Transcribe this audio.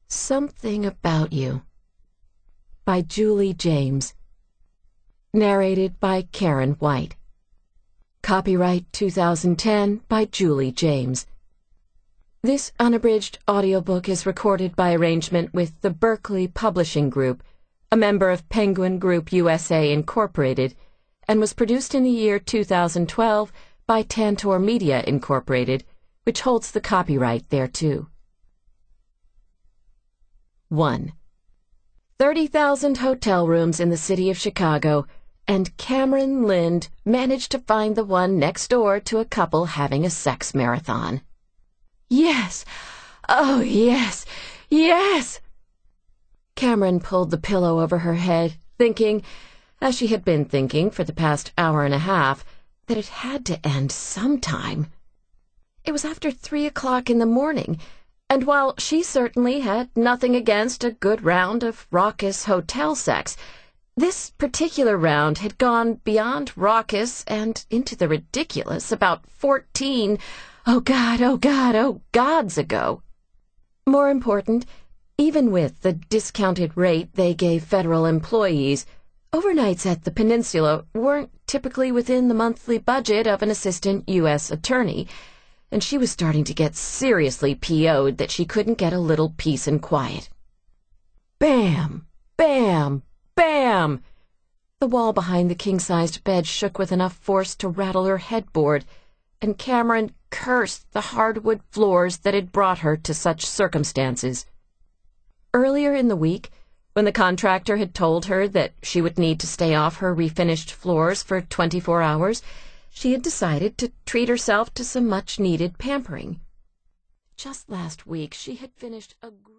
Something About You by Julie James. Narrated by Karen White. Copyright 2010 by Julie James. This unabridged audiobook is recorded by arrangement with the Berkeley Publishing Group, a member of Penguin Group USA Incorporated, and was produced in the year 2012 by Tantor Media Incorporated, which holds the copyright thereto. 1. 30,000 hotel rooms in the city of Chicago, and Cameron Lind managed to find the one next door to a couple having a sex marathon. Yes! Oh, yes! Yes! Cameron pulled the pillow over her head, thinking, as she had been thinking for the past hour and a half, that it had to end sometime. It was after 3 o'clock in the morning, and while she certainly had nothing against a good round of raucous hotel sex, this particular round had gone beyond raucous and into the ridiculous about 14, oh God, oh God, oh Gods ago. More important, even with the discounted rate they gave federal employees, overnights at the Peninsula weren't typically within the monthly budget of an assistant U.S. attorney, and she was starting to get seriously PO'd that she couldn't get a little peace and quiet. Bam! Bam! Bam! The wall behind the king-sized bed shook with enough force to rattle her headboard, and Cameron cursed the hardwood floors that had brought her to such circumstances. Earlier in the week, when the contractor had told her that she would need to stay off her refinished floors for 24 hours, she had decided to treat herself to some much-needed pampering. Just last week, she had finished a